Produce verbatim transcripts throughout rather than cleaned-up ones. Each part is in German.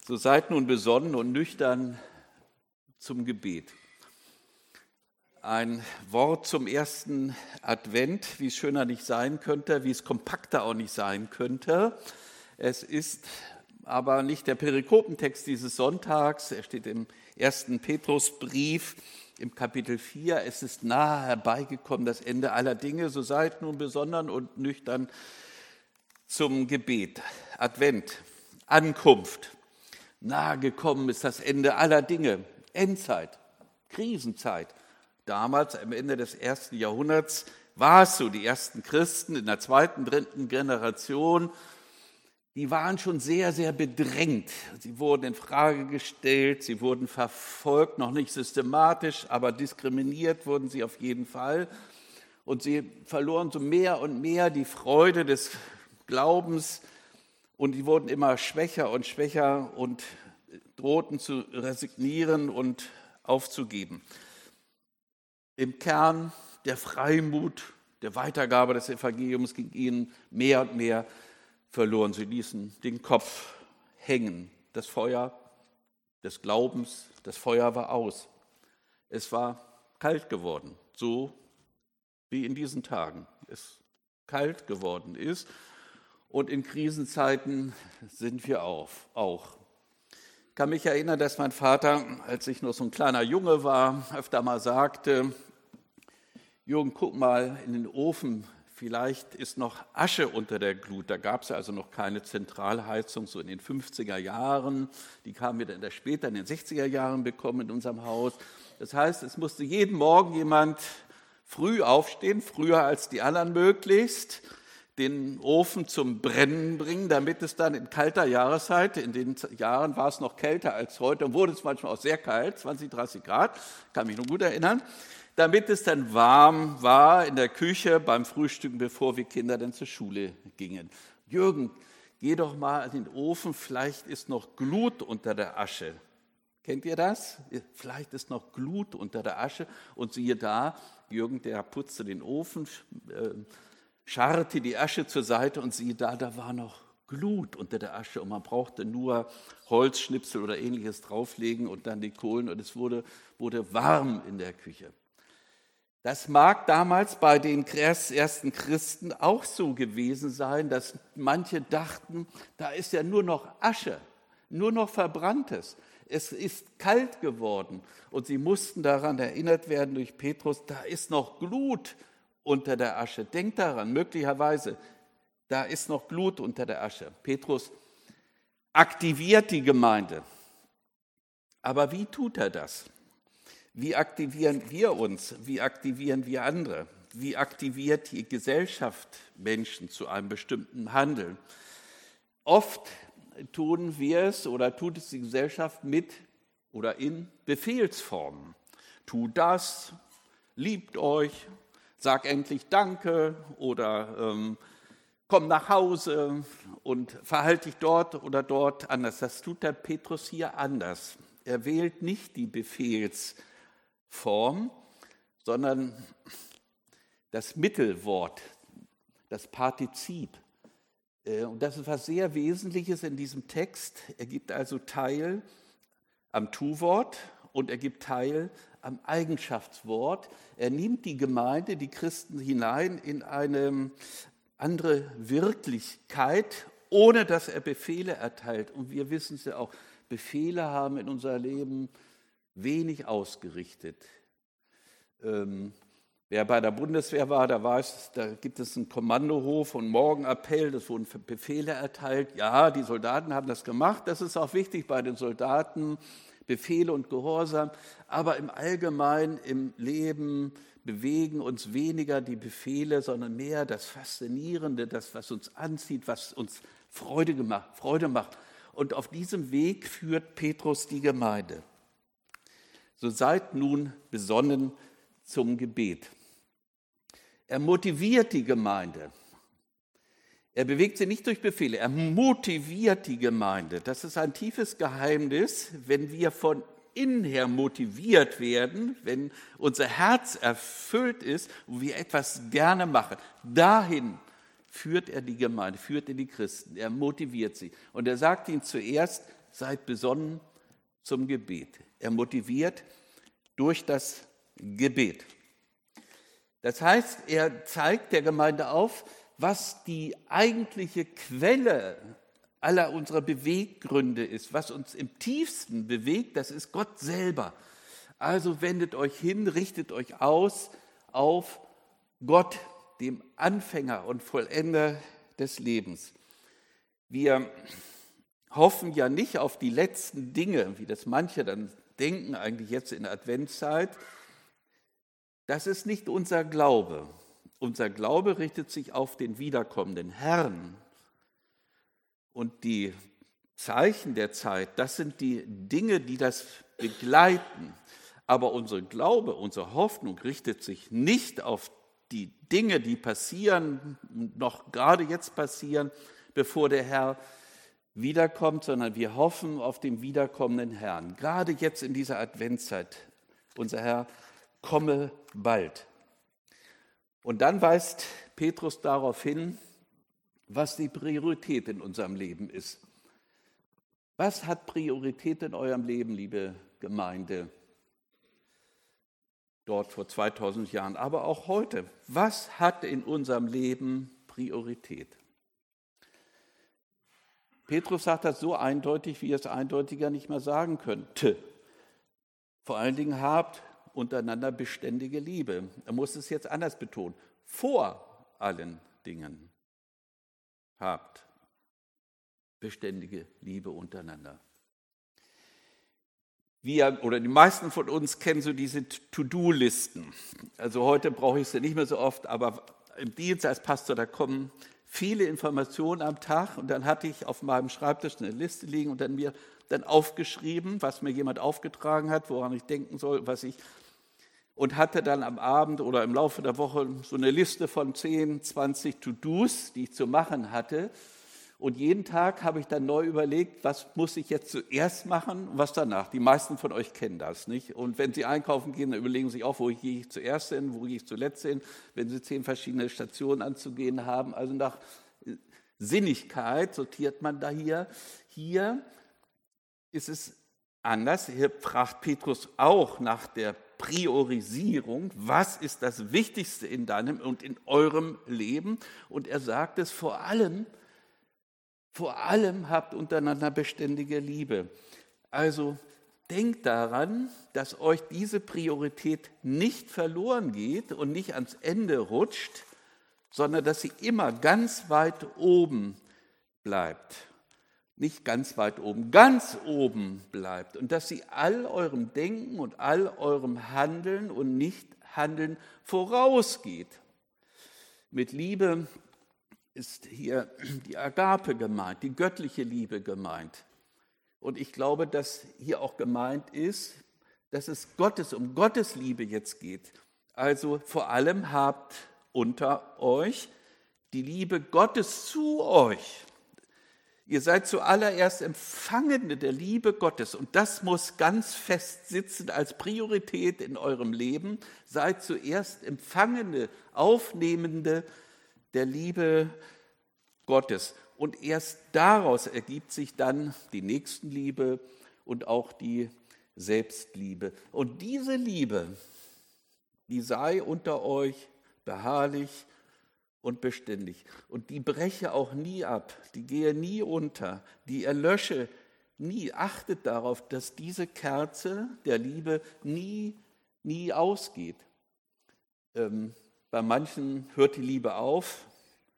So seid nun besonnen und nüchtern zum Gebet. Ein Wort zum ersten Advent, wie es schöner nicht sein könnte, wie es kompakter auch nicht sein könnte. Es ist aber nicht der Perikopentext dieses Sonntags, er steht im ersten Petrusbrief im Kapitel vier. Es ist nahe herbeigekommen, das Ende aller Dinge, so seid nun besonnen und nüchtern zum Gebet. Advent, Ankunft. Nahe gekommen ist das Ende aller Dinge, Endzeit, Krisenzeit. Damals, am Ende des ersten Jahrhunderts, war es so, die ersten Christen in der zweiten, dritten Generation, die waren schon sehr, sehr bedrängt. Sie wurden in Frage gestellt, sie wurden verfolgt, noch nicht systematisch, aber diskriminiert wurden sie auf jeden Fall. Und sie verloren so mehr und mehr die Freude des Glaubens, und die wurden immer schwächer und schwächer und drohten zu resignieren und aufzugeben. Im Kern der Freimut, der Weitergabe des Evangeliums ging ihnen mehr und mehr verloren. Sie ließen den Kopf hängen. Das Feuer des Glaubens, das Feuer war aus. Es war kalt geworden, so wie in diesen Tagen es kalt geworden ist. Und in Krisenzeiten sind wir auf, auch. Ich kann mich erinnern, dass mein Vater, als ich noch so ein kleiner Junge war, öfter mal sagte: Jürgen, guck mal in den Ofen, vielleicht ist noch Asche unter der Glut. Da gab es also noch keine Zentralheizung, so in den fünfziger Jahren. Die kamen wir dann später in den sechziger Jahren bekommen in unserem Haus. Das heißt, es musste jeden Morgen jemand früh aufstehen, früher als die anderen möglichst, den Ofen zum Brennen bringen, damit es dann in kalter Jahreszeit, in den Jahren war es noch kälter als heute und wurde es manchmal auch sehr kalt, zwanzig, dreißig Grad, kann mich noch gut erinnern, damit es dann warm war in der Küche beim Frühstücken, bevor wir Kinder dann zur Schule gingen. Jürgen, geh doch mal an den Ofen, vielleicht ist noch Glut unter der Asche. Kennt ihr das? Vielleicht ist noch Glut unter der Asche. Und siehe da, Jürgen, der putzte den Ofen, äh, scharrte die Asche zur Seite und siehe da, da war noch Glut unter der Asche und man brauchte nur Holzschnipsel oder ähnliches drauflegen und dann die Kohlen und es wurde, wurde warm in der Küche. Das mag damals bei den ersten Christen auch so gewesen sein, dass manche dachten, da ist ja nur noch Asche, nur noch Verbranntes. Es ist kalt geworden und sie mussten daran erinnert werden durch Petrus, da ist noch Glut unter der Asche. Denkt daran, möglicherweise, da ist noch Glut unter der Asche. Petrus aktiviert die Gemeinde. Aber wie tut er das? Wie aktivieren wir uns? Wie aktivieren wir andere? Wie aktiviert die Gesellschaft Menschen zu einem bestimmten Handeln? Oft tun wir es oder tut es die Gesellschaft mit oder in Befehlsformen. Tut das, liebt euch, sag endlich Danke oder ähm, komm nach Hause und verhalte dich dort oder dort anders. Das tut der Petrus hier anders. Er wählt nicht die Befehlsform, sondern das Mittelwort, das Partizip. Und das ist was sehr Wesentliches in diesem Text. Er gibt also teil am Tu-Wort und er gibt teil am Eigenschaftswort. Er nimmt die Gemeinde, die Christen hinein in eine andere Wirklichkeit, ohne dass er Befehle erteilt. Und wir wissen es ja auch, Befehle haben in unser Leben wenig ausgerichtet. Ähm, wer bei der Bundeswehr war, da weiß, da gibt es einen Kommandohof und Morgenappell, das wurden Befehle erteilt. Ja, die Soldaten haben das gemacht. Das ist auch wichtig bei den Soldaten, Befehle und Gehorsam, aber im Allgemeinen im Leben bewegen uns weniger die Befehle, sondern mehr das Faszinierende, das, was uns anzieht, was uns Freude gemacht, Freude macht. Und auf diesem Weg führt Petrus die Gemeinde. So seid nun besonnen zum Gebet. Er motiviert die Gemeinde. Er bewegt sie nicht durch Befehle, er motiviert die Gemeinde. Das ist ein tiefes Geheimnis, wenn wir von innen her motiviert werden, wenn unser Herz erfüllt ist und wir etwas gerne machen. Dahin führt er die Gemeinde, führt er die Christen, er motiviert sie. Und er sagt ihnen zuerst, seid besonnen zum Gebet. Er motiviert durch das Gebet. Das heißt, er zeigt der Gemeinde auf, was die eigentliche Quelle aller unserer Beweggründe ist, was uns im tiefsten bewegt, das ist Gott selber. Also wendet euch hin, richtet euch aus auf Gott, dem Anfänger und Vollender des Lebens. Wir hoffen ja nicht auf die letzten Dinge, wie das manche dann denken, eigentlich jetzt in der Adventszeit. Das ist nicht unser Glaube. Unser Glaube richtet sich auf den wiederkommenden Herrn. Und die Zeichen der Zeit, das sind die Dinge, die das begleiten. Aber unser Glaube, unsere Hoffnung richtet sich nicht auf die Dinge, die passieren, noch gerade jetzt passieren, bevor der Herr wiederkommt, sondern wir hoffen auf den wiederkommenden Herrn. Gerade jetzt in dieser Adventszeit, unser Herr komme bald. Und dann weist Petrus darauf hin, was die Priorität in unserem Leben ist. Was hat Priorität in eurem Leben, liebe Gemeinde? Dort vor zweitausend Jahren, aber auch heute. Was hat in unserem Leben Priorität? Petrus sagt das so eindeutig, wie er es eindeutiger nicht mehr sagen könnte. Vor allen Dingen habt untereinander beständige Liebe. Er muss es jetzt anders betonen. Vor allen Dingen habt beständige Liebe untereinander. Wir oder die meisten von uns kennen so diese To-Do-Listen. Also heute brauche ich sie nicht mehr so oft, aber im Dienst als Pastor, da kommen viele Informationen am Tag und dann hatte ich auf meinem Schreibtisch eine Liste liegen und dann mir dann aufgeschrieben, was mir jemand aufgetragen hat, woran ich denken soll, was ich und hatte dann am Abend oder im Laufe der Woche so eine Liste von zehn, zwanzig To-Dos, die ich zu machen hatte. Und jeden Tag habe ich dann neu überlegt, was muss ich jetzt zuerst machen und was danach. Die meisten von euch kennen das, nicht? Und wenn sie einkaufen gehen, dann überlegen sie sich auch, wo gehe ich zuerst hin, wo gehe ich zuletzt hin, wenn sie zehn verschiedene Stationen anzugehen haben. Also nach Sinnigkeit sortiert man da hier. Hier ist es anders. Hier fragt Petrus auch nach der Priorisierung. Was ist das Wichtigste in deinem und in eurem Leben? Und er sagt es vor allem, Vor allem habt untereinander beständige Liebe. Also denkt daran, dass euch diese Priorität nicht verloren geht und nicht ans Ende rutscht, sondern dass sie immer ganz weit oben bleibt. Nicht ganz weit oben, ganz oben bleibt. Und dass sie all eurem Denken und all eurem Handeln und Nichthandeln vorausgeht. Mit Liebe ist hier die Agape gemeint, die göttliche Liebe gemeint. Und ich glaube, dass hier auch gemeint ist, dass es Gottes, um Gottes Liebe jetzt geht. Also vor allem habt unter euch die Liebe Gottes zu euch. Ihr seid zuallererst Empfangende der Liebe Gottes und das muss ganz fest sitzen als Priorität in eurem Leben. Seid zuerst Empfangende, Aufnehmende der Liebe Gottes. Und erst daraus ergibt sich dann die Nächstenliebe und auch die Selbstliebe. Und diese Liebe, die sei unter euch beharrlich und beständig. Und die breche auch nie ab, die gehe nie unter, die erlösche nie. Achtet darauf, dass diese Kerze der Liebe nie, nie ausgeht. Ähm, bei manchen hört die Liebe auf.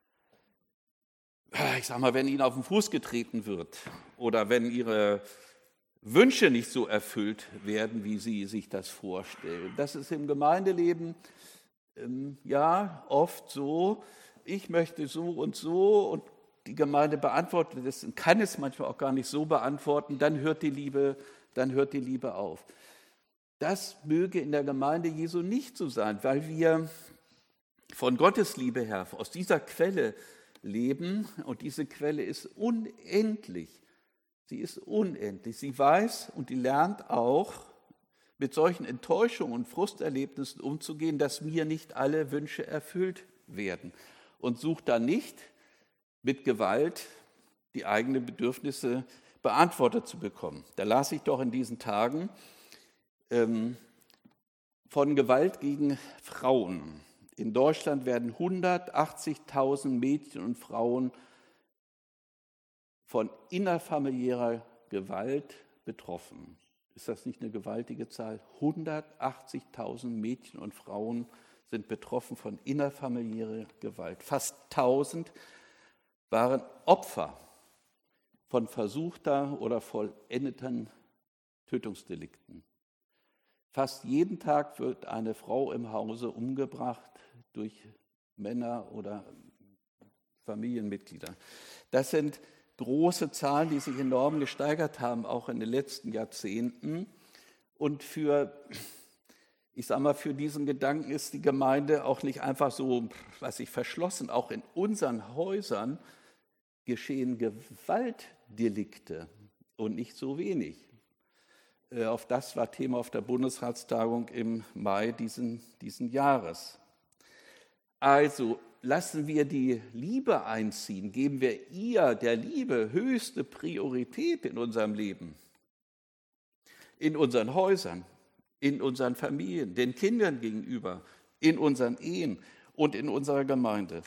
Ich sage mal, wenn ihnen auf den Fuß getreten wird oder wenn ihre Wünsche nicht so erfüllt werden, wie sie sich das vorstellen. Das ist im Gemeindeleben ähm, ja oft so, ich möchte so und so und die Gemeinde beantwortet es und kann es manchmal auch gar nicht so beantworten, dann hört die Liebe, dann hört die Liebe auf. Das möge in der Gemeinde Jesu nicht so sein, weil wir von Gottes Liebe her, aus dieser Quelle leben und diese Quelle ist unendlich. Sie ist unendlich. Sie weiß und die lernt auch, mit solchen Enttäuschungen und Frusterlebnissen umzugehen, dass mir nicht alle Wünsche erfüllt werden. Und sucht dann nicht mit Gewalt die eigenen Bedürfnisse beantwortet zu bekommen. Da las ich doch in diesen Tagen ähm, von Gewalt gegen Frauen. In Deutschland werden hundertachtzigtausend Mädchen und Frauen von innerfamiliärer Gewalt betroffen. Ist das nicht eine gewaltige Zahl? hundertachtzigtausend Mädchen und Frauen sind betroffen von innerfamiliärer Gewalt. Fast tausend waren Opfer von versuchter oder vollendeten Tötungsdelikten. Fast jeden Tag wird eine Frau im Hause umgebracht durch Männer oder Familienmitglieder. Das sind große Zahlen, die sich enorm gesteigert haben, auch in den letzten Jahrzehnten. Und für, ich sage mal, für diesen Gedanken ist die Gemeinde auch nicht einfach so, was ich verschlossen. Auch in unseren Häusern geschehen Gewaltdelikte und nicht so wenig. Auf das war Thema auf der Bundesratstagung im Mai diesen, diesen Jahres. Also lassen wir die Liebe einziehen, geben wir ihr, der Liebe, höchste Priorität in unserem Leben, in unseren Häusern, in unseren Familien, den Kindern gegenüber, in unseren Ehen und in unserer Gemeinde.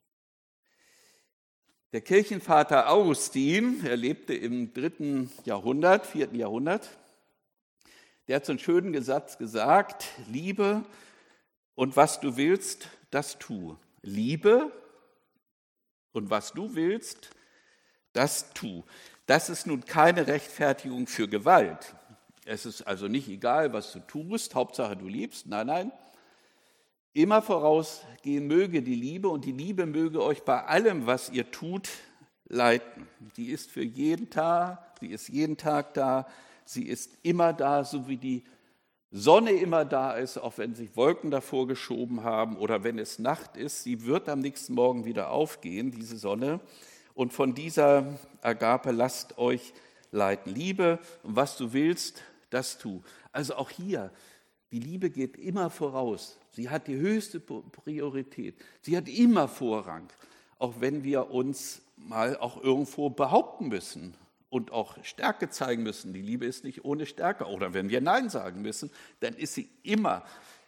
Der Kirchenvater Augustin, er lebte im dritten Jahrhundert, vierten Jahrhundert, der hat so einen schönen Satz gesagt: Liebe und was du willst, das tu. Liebe und was du willst, das tu. Das ist nun keine Rechtfertigung für Gewalt. Es ist also nicht egal, was du tust, Hauptsache du liebst. Nein, nein. Immer vorausgehen möge die Liebe und die Liebe möge euch bei allem, was ihr tut, leiten. Die ist für jeden Tag, sie ist jeden Tag da, sie ist immer da, so wie die Sonne immer da ist, auch wenn sich Wolken davor geschoben haben oder wenn es Nacht ist. Sie wird am nächsten Morgen wieder aufgehen, diese Sonne. Und von dieser Agape lasst euch leiten. Liebe und was du willst, das tu. Also auch hier, die Liebe geht immer voraus. Sie hat die höchste Priorität. Sie hat immer Vorrang, auch wenn wir uns mal auch irgendwo behaupten müssen und auch Stärke zeigen müssen. Die Liebe ist nicht ohne Stärke. Oder wenn wir Nein sagen müssen, dann ist sie immer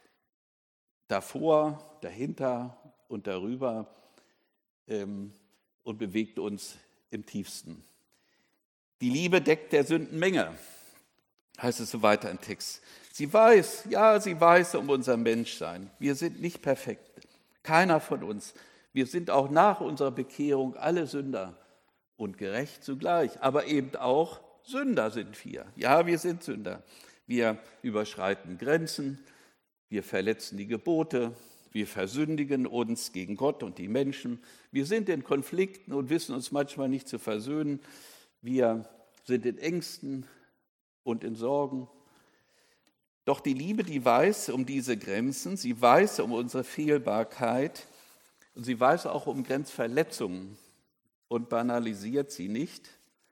davor, dahinter und darüber ähm, und bewegt uns im tiefsten. Die Liebe deckt der Sündenmenge, heißt es so weiter im Text. Sie weiß, ja, sie weiß um unser Menschsein. Wir sind nicht perfekt, keiner von uns. Wir sind auch nach unserer Bekehrung alle Sünder und gerecht zugleich, aber eben auch Sünder sind wir. Ja, wir sind Sünder. Wir überschreiten Grenzen, wir verletzen die Gebote, wir versündigen uns gegen Gott und die Menschen. Wir sind in Konflikten und wissen uns manchmal nicht zu versöhnen. Wir sind in Ängsten und in Sorgen. Doch die Liebe, die weiß um diese Grenzen, sie weiß um unsere Fehlbarkeit und sie weiß auch um Grenzverletzungen und banalisiert sie nicht,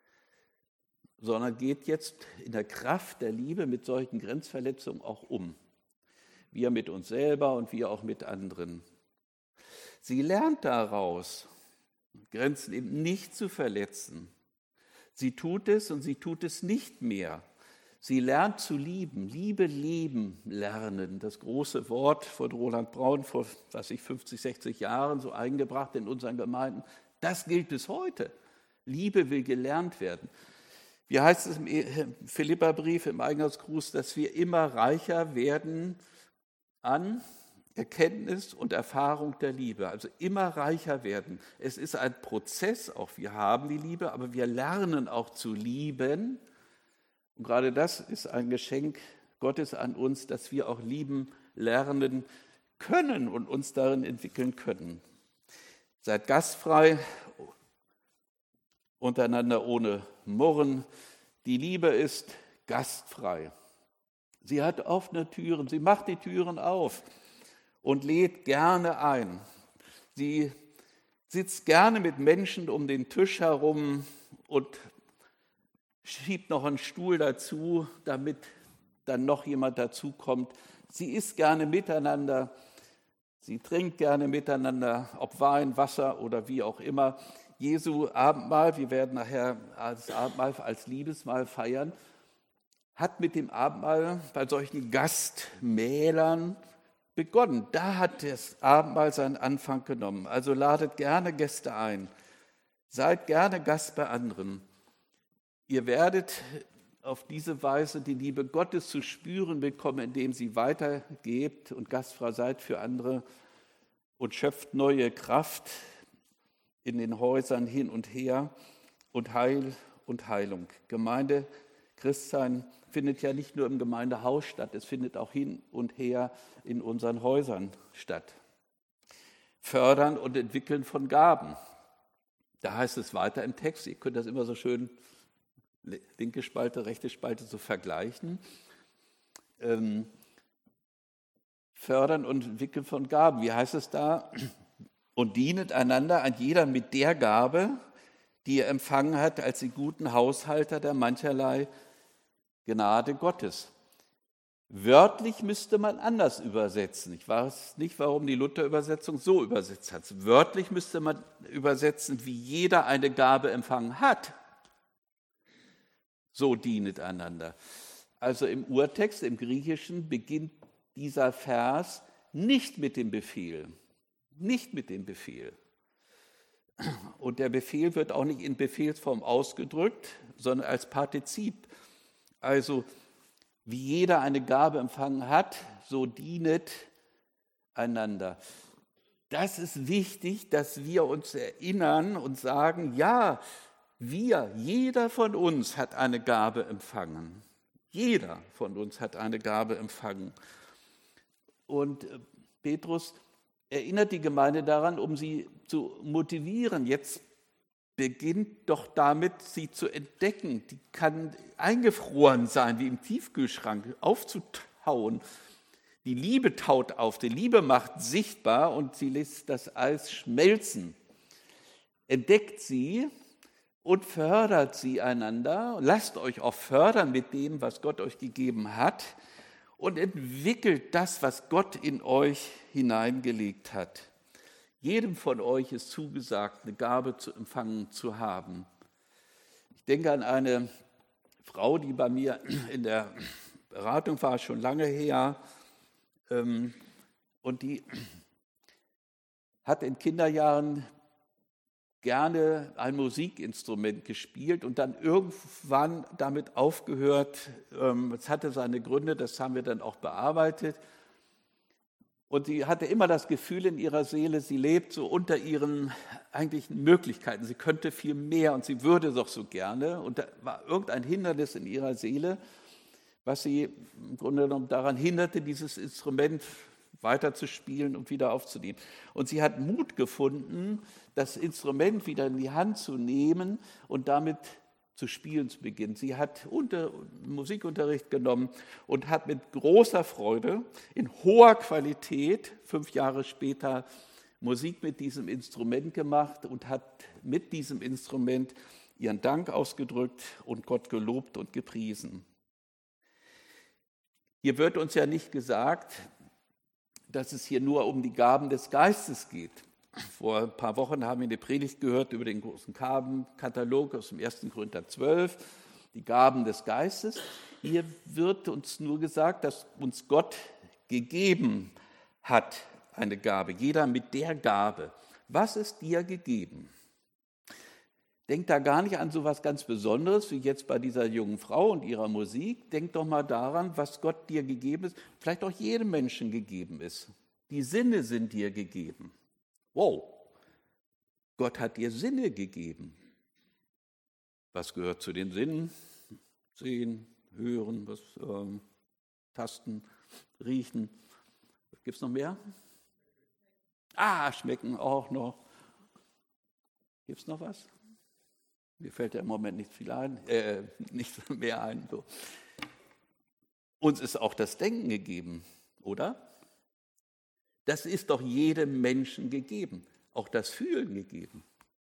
sondern geht jetzt in der Kraft der Liebe mit solchen Grenzverletzungen auch um. Wir mit uns selber und wir auch mit anderen. Sie lernt daraus, Grenzen eben nicht zu verletzen. Sie tut es und sie tut es nicht mehr. Sie lernt zu lieben, Liebe leben lernen. Das große Wort von Roland Braun vor, was ich, fünfzig, sechzig Jahren so eingebracht in unseren Gemeinden. Das gilt bis heute. Liebe will gelernt werden. Wie heißt es im Philipperbrief, im Eingangsgruß, dass wir immer reicher werden an Erkenntnis und Erfahrung der Liebe. Also immer reicher werden. Es ist ein Prozess, auch wir haben die Liebe, aber wir lernen auch zu lieben. Und gerade das ist ein Geschenk Gottes an uns, dass wir auch lieben lernen können und uns darin entwickeln können. Seid gastfrei, untereinander ohne Murren. Die Liebe ist gastfrei. Sie hat offene Türen, sie macht die Türen auf und lädt gerne ein. Sie sitzt gerne mit Menschen um den Tisch herum und schiebt noch einen Stuhl dazu, damit dann noch jemand dazukommt. Sie isst gerne miteinander, sie trinkt gerne miteinander, ob Wein, Wasser oder wie auch immer. Jesu Abendmahl, wir werden nachher das Abendmahl als Liebesmahl feiern, hat mit dem Abendmahl bei solchen Gastmählern begonnen. Da hat das Abendmahl seinen Anfang genommen. Also ladet gerne Gäste ein. Seid gerne Gast bei anderen. Ihr werdet auf diese Weise die Liebe Gottes zu spüren bekommen, indem sie weitergebt und gastfrei seid für andere und schöpft neue Kraft in den Häusern hin und her und Heil und Heilung. Gemeinde, Christsein findet ja nicht nur im Gemeindehaus statt, es findet auch hin und her in unseren Häusern statt. Fördern und Entwickeln von Gaben. Da heißt es weiter im Text, ihr könnt das immer so schön linke Spalte, rechte Spalte so vergleichen. Ähm, fördern und Entwickeln von Gaben. Wie heißt es da? Und dienet einander, ein jeder mit der Gabe, die er empfangen hat, als die guten Haushalter der mancherlei Gnade Gottes. Wörtlich müsste man anders übersetzen. Ich weiß nicht, warum die Luther-Übersetzung so übersetzt hat. Wörtlich müsste man übersetzen, wie jeder eine Gabe empfangen hat. So dienet einander. Also im Urtext, im Griechischen, beginnt dieser Vers nicht mit dem Befehl. Nicht mit dem Befehl. Und der Befehl wird auch nicht in Befehlsform ausgedrückt, sondern als Partizip. Also wie jeder eine Gabe empfangen hat, so dienet einander. Das ist wichtig, dass wir uns erinnern und sagen, ja, wir, jeder von uns hat eine Gabe empfangen. Jeder von uns hat eine Gabe empfangen. Und Petrus erinnert die Gemeinde daran, um sie zu motivieren. Jetzt beginnt doch damit, sie zu entdecken. Die kann eingefroren sein, wie im Tiefkühlschrank, aufzutauen. Die Liebe taut auf, die Liebe macht sichtbar und sie lässt das Eis schmelzen. Entdeckt sie und fördert sie einander. Lasst euch auch fördern mit dem, was Gott euch gegeben hat und entwickelt das, was Gott in euch hineingelegt hat. Jedem von euch ist zugesagt, eine Gabe zu empfangen zu haben. Ich denke an eine Frau, die bei mir in der Beratung war, schon lange her, und die hat in Kinderjahren gerne ein Musikinstrument gespielt und dann irgendwann damit aufgehört. Es hatte seine Gründe, das haben wir dann auch bearbeitet. Und sie hatte immer das Gefühl in ihrer Seele, sie lebt so unter ihren eigentlichen Möglichkeiten. Sie könnte viel mehr und sie würde doch so gerne. Und da war irgendein Hindernis in ihrer Seele, was sie im Grunde genommen daran hinderte, dieses Instrument weiterzuspielen und wieder aufzunehmen. Und sie hat Mut gefunden, das Instrument wieder in die Hand zu nehmen und damit zu spielen zu beginnen. Sie hat unter, Musikunterricht genommen und hat mit großer Freude, in hoher Qualität, fünf Jahre später Musik mit diesem Instrument gemacht und hat mit diesem Instrument ihren Dank ausgedrückt und Gott gelobt und gepriesen. Hier wird uns ja nicht gesagt, dass es hier nur um die Gaben des Geistes geht. Vor ein paar Wochen haben wir eine Predigt gehört über den großen Gabenkatalog aus dem ersten Korinther zwölf, die Gaben des Geistes. Hier wird uns nur gesagt, dass uns Gott gegeben hat, eine Gabe. Jeder mit der Gabe. Was ist dir gegeben? Denkt da gar nicht an so etwas ganz Besonderes, wie jetzt bei dieser jungen Frau und ihrer Musik. Denk doch mal daran, was Gott dir gegeben ist, vielleicht auch jedem Menschen gegeben ist. Die Sinne sind dir gegeben. Wow, Gott hat dir Sinne gegeben. Was gehört zu den Sinnen? Sehen, hören, was, ähm, tasten, riechen. Gibt es noch mehr? Ah, schmecken auch noch. Gibt es noch was? Mir fällt ja im Moment nicht viel ein, äh, nicht mehr ein. So. Uns ist auch das Denken gegeben, oder? Das ist doch jedem Menschen gegeben, auch das Fühlen gegeben.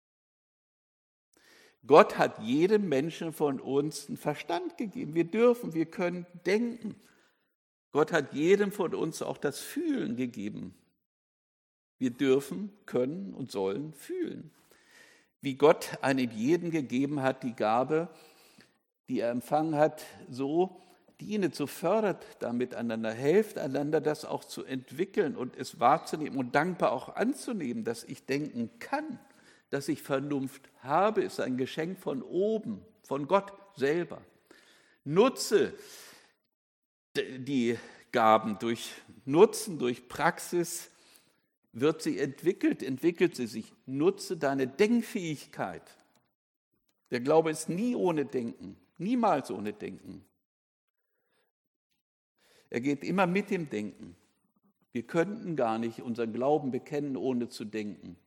Gott hat jedem Menschen von uns einen Verstand gegeben. Wir dürfen, wir können denken. Gott hat jedem von uns auch das Fühlen gegeben. Wir dürfen, können und sollen fühlen. wie Gott einem jeden gegeben hat, die Gabe, die er empfangen hat, so dienet, so fördert damit einander, helft einander, das auch zu entwickeln und es wahrzunehmen und dankbar auch anzunehmen, dass ich denken kann, dass ich Vernunft habe, ist ein Geschenk von oben, von Gott selber. Nutze die Gaben durch Nutzen, durch Praxis, wird sie entwickelt, entwickelt sie sich. Nutze deine Denkfähigkeit. Der Glaube ist nie ohne Denken, niemals ohne Denken. Er geht immer mit dem Denken. Wir könnten gar nicht unseren Glauben bekennen, ohne zu denken.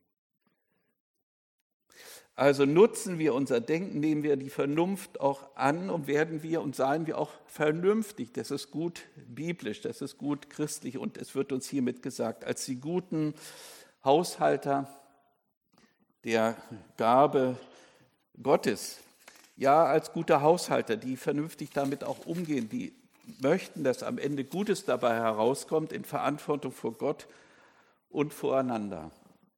Also nutzen wir unser Denken, nehmen wir die Vernunft auch an und werden wir und seien wir auch vernünftig. Das ist gut biblisch, das ist gut christlich und es wird uns hiermit gesagt, als die guten Haushalter der Gabe Gottes, ja, als gute Haushalter, die vernünftig damit auch umgehen, die möchten, dass am Ende Gutes dabei herauskommt in Verantwortung vor Gott und voreinander.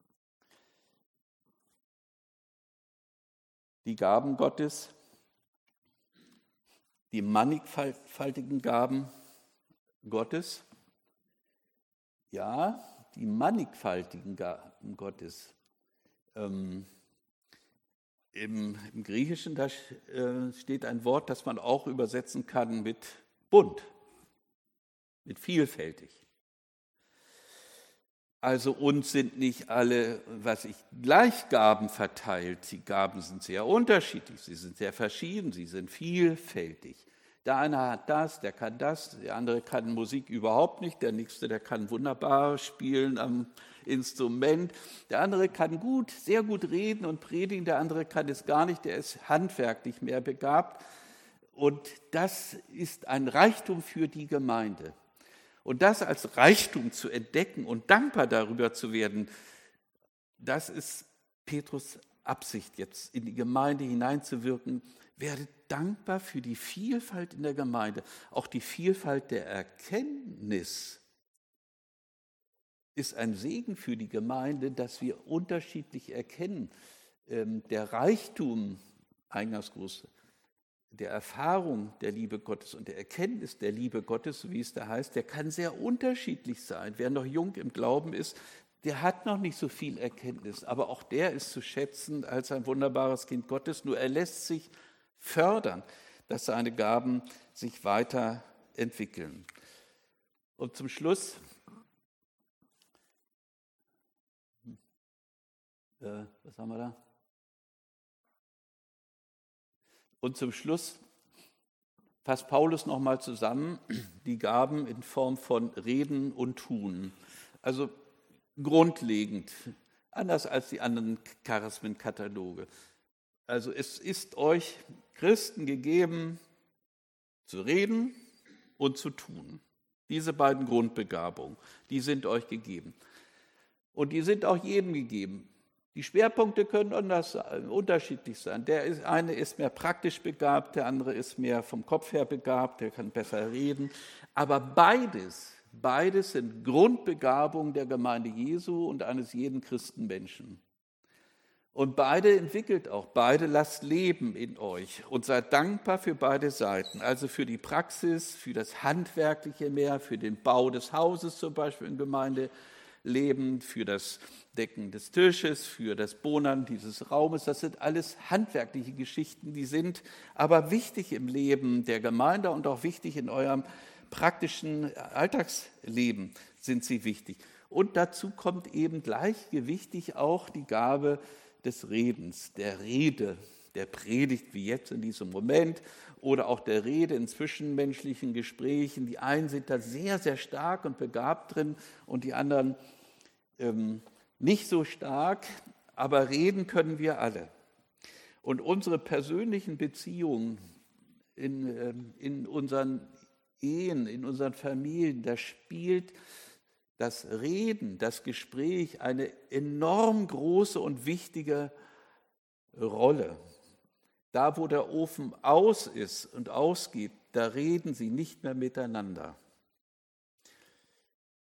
Die Gaben Gottes, die mannigfaltigen Gaben Gottes, ja, die mannigfaltigen Gaben Gottes. Ähm, im, Im Griechischen da äh, steht ein Wort, das man auch übersetzen kann mit bunt, mit vielfältig. Also uns sind nicht alle, was ich, Gleichgaben verteilt. Die Gaben sind sehr unterschiedlich, sie sind sehr verschieden, sie sind vielfältig. Der eine hat das, der kann das, der andere kann Musik überhaupt nicht, der nächste, der kann wunderbar spielen am Instrument, der andere kann gut, sehr gut reden und predigen, der andere kann es gar nicht, der ist handwerklich mehr begabt. Und das ist ein Reichtum für die Gemeinde. Und das als Reichtum zu entdecken und dankbar darüber zu werden, das ist Petrus' Absicht, jetzt in die Gemeinde hineinzuwirken. Werde dankbar für die Vielfalt in der Gemeinde. Auch die Vielfalt der Erkenntnis ist ein Segen für die Gemeinde, dass wir unterschiedlich erkennen. Der Reichtum, Eingangsgruß, der Erfahrung der Liebe Gottes und der Erkenntnis der Liebe Gottes, wie es da heißt, der kann sehr unterschiedlich sein. Wer noch jung im Glauben ist, der hat noch nicht so viel Erkenntnis, aber auch der ist zu schätzen als ein wunderbares Kind Gottes, nur er lässt sich fördern, dass seine Gaben sich weiterentwickeln. Und zum Schluss, äh, was haben wir da? Und zum Schluss fasst Paulus nochmal zusammen die Gaben in Form von Reden und Tun. Also grundlegend, anders als die anderen Charismenkataloge. Also es ist euch Christen gegeben, zu reden und zu tun. Diese beiden Grundbegabungen, die sind euch gegeben. Und die sind auch jedem gegeben. Die Schwerpunkte können anders, unterschiedlich sein. Der ist, eine ist mehr praktisch begabt, der andere ist mehr vom Kopf her begabt, der kann besser reden. Aber beides, beides sind Grundbegabungen der Gemeinde Jesu und eines jeden Christenmenschen. Und beide entwickelt auch, beide lasst leben in euch und seid dankbar für beide Seiten. Also für die Praxis, für das Handwerkliche mehr, für den Bau des Hauses zum Beispiel in Gemeindeleben, für das Decken des Tisches, für das Bohnern dieses Raumes. Das sind alles handwerkliche Geschichten, die sind aber wichtig im Leben der Gemeinde und auch wichtig in eurem praktischen Alltagsleben sind sie wichtig. Und dazu kommt eben gleichgewichtig auch die Gabe des Redens, der Rede, der Predigt, wie jetzt in diesem Moment, oder auch der Rede in zwischenmenschlichen Gesprächen. Die einen sind da sehr, sehr stark und begabt drin und die anderen ähm, nicht so stark, aber reden können wir alle. Und unsere persönlichen Beziehungen in, ähm, in unseren Ehen, in unseren Familien, da spielt das Reden, das Gespräch eine enorm große und wichtige Rolle. Da, wo der Ofen aus ist und ausgeht, da reden sie nicht mehr miteinander.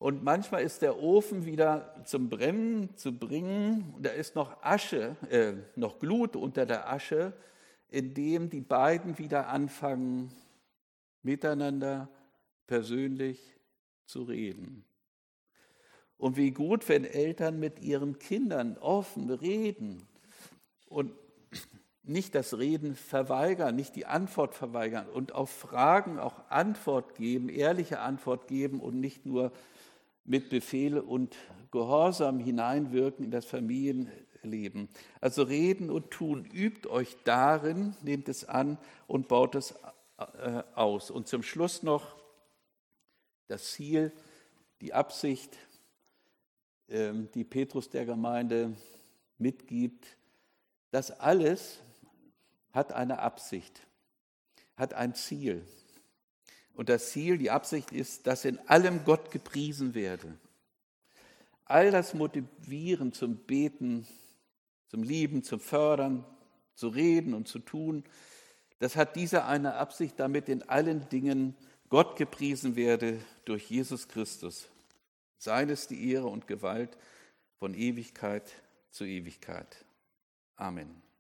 Und manchmal ist der Ofen wieder zum Brennen zu bringen. Und da ist noch Asche, äh, noch Glut unter der Asche, in dem die beiden wieder anfangen, miteinander persönlich zu reden. Und wie gut, wenn Eltern mit ihren Kindern offen reden und nicht das Reden verweigern, nicht die Antwort verweigern und auf Fragen auch Antwort geben, ehrliche Antwort geben und nicht nur mit Befehle und Gehorsam hineinwirken in das Familienleben. Also reden und tun, übt euch darin, nehmt es an und baut es aus. Und zum Schluss noch das Ziel, die Absicht, die Petrus der Gemeinde mitgibt. Das alles hat eine Absicht, hat ein Ziel. Und das Ziel, die Absicht ist, dass in allem Gott gepriesen werde. All das Motivieren zum Beten, zum Lieben, zum Fördern, zu reden und zu tun, das hat diese eine Absicht, damit in allen Dingen Gott gepriesen werde durch Jesus Christus. Seines die Ehre und Gewalt von Ewigkeit zu Ewigkeit. Amen.